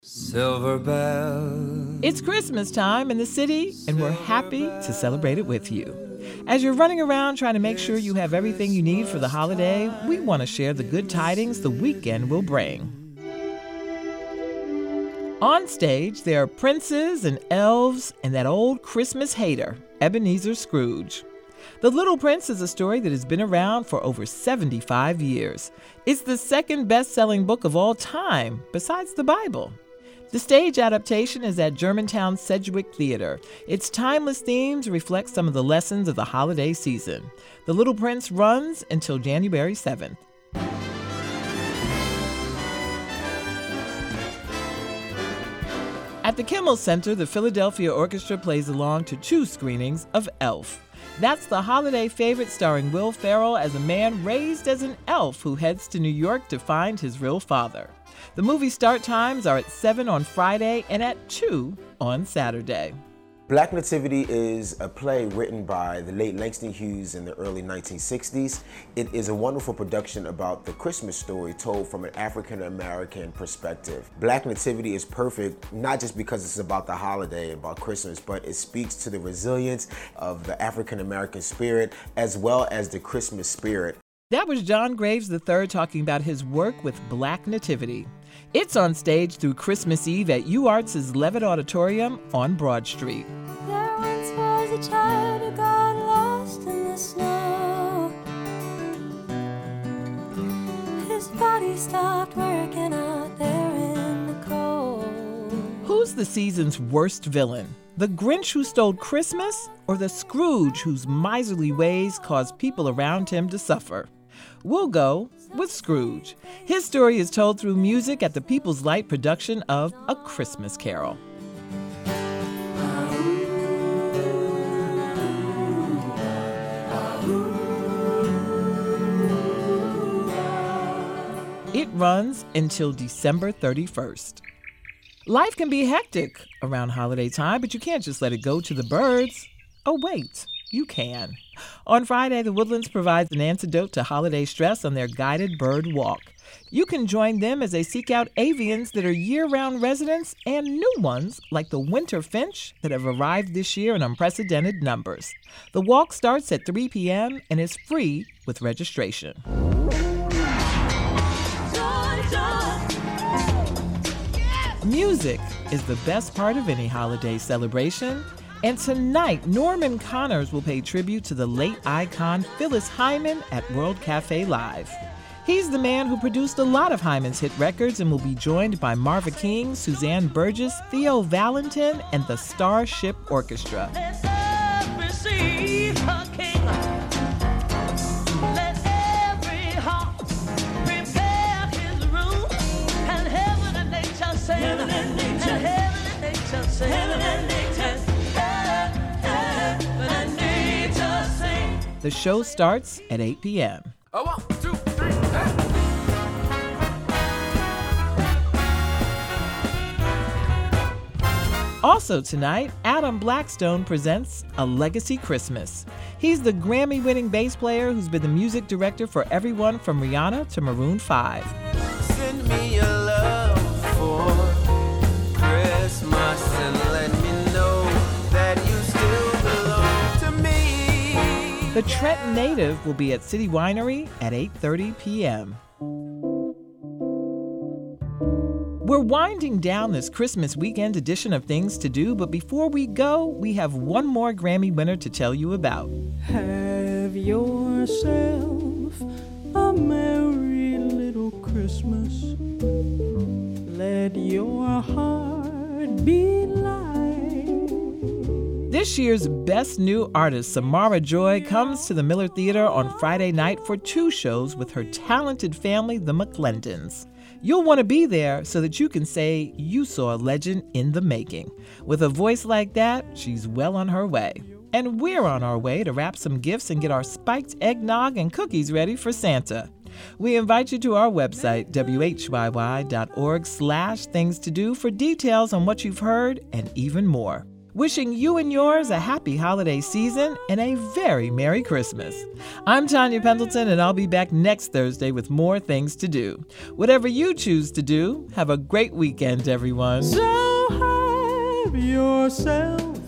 Silver bells. It's Christmas time in the city, and we're happy to celebrate it with you. As you're running around trying to make sure you have everything you need for the holiday, we want to share the good tidings the weekend will bring. On stage, there are princes and elves and that old Christmas hater, Ebenezer Scrooge. The Little Prince is a story that has been around for over 75 years. It's the second best-selling book of all time, besides the Bible. The stage adaptation is at Germantown Sedgwick Theater. Its timeless themes reflect some of the lessons of the holiday season. The Little Prince runs until January 7th. At the Kimmel Center, the Philadelphia Orchestra plays along to 2 screenings of Elf. That's the holiday favorite starring Will Ferrell as a man raised as an elf who heads to New York to find his real father. The movie start times are at 7 on Friday and at 2 on Saturday. Black Nativity is a play written by the late Langston Hughes in the early 1960s. It is a wonderful production about the Christmas story told from an African-American perspective. Black Nativity is perfect, not just because it's about the holiday, about Christmas, but it speaks to the resilience of the African-American spirit as well as the Christmas spirit. That was John Graves III talking about his work with Black Nativity. It's on stage through Christmas Eve at UArts' Levitt Auditorium on Broad Street. There once was a child who got lost in the snow. His body stopped working out there in the cold. Who's the season's worst villain? The Grinch who stole Christmas, or the Scrooge whose miserly ways caused people around him to suffer? We'll go with Scrooge. His story is told through music at the People's Light production of A Christmas Carol. It runs until December 31st. Life can be hectic around holiday time, but you can't just let it go to the birds. Oh, wait, you can. On Friday, the Woodlands provides an antidote to holiday stress on their guided bird walk. You can join them as they seek out avians that are year-round residents and new ones like the winter finch that have arrived this year in unprecedented numbers. The walk starts at 3 p.m. and is free with registration. Music is the best part of any holiday celebration. And tonight, Norman Connors will pay tribute to the late icon Phyllis Hyman at World Cafe Live. He's the man who produced a lot of Hyman's hit records and will be joined by Marva King, Suzanne Burgess, Theo Valentin, and the Starship Orchestra. The show starts at 8 p.m. 1, 2, 3, Also tonight, Adam Blackstone presents A Legacy Christmas. He's the Grammy-winning bass player who's been the music director for everyone from Rihanna to Maroon 5. Send me your love for Christmas and let me know that you still belong to me. The Trenton native will be at City Winery at 8:30 p.m. We're winding down this Christmas weekend edition of Things to Do, but before we go, we have one more Grammy winner to tell you about. Have yourself a merry little Christmas. Let your heart be light. This year's Best New Artist, Samara Joy, comes to the Miller Theater on Friday night for 2 shows with her talented family, the McClendons. You'll want to be there so that you can say you saw a legend in the making. With a voice like that, she's well on her way. And we're on our way to wrap some gifts and get our spiked eggnog and cookies ready for Santa. We invite you to our website, whyy.org/things to do for details on what you've heard and even more. wishing you and yours a happy holiday season and a very Merry Christmas. I'm Tanya Pendleton, and I'll be back next Thursday with more things to do. Whatever you choose to do, have a great weekend, everyone. So have yourself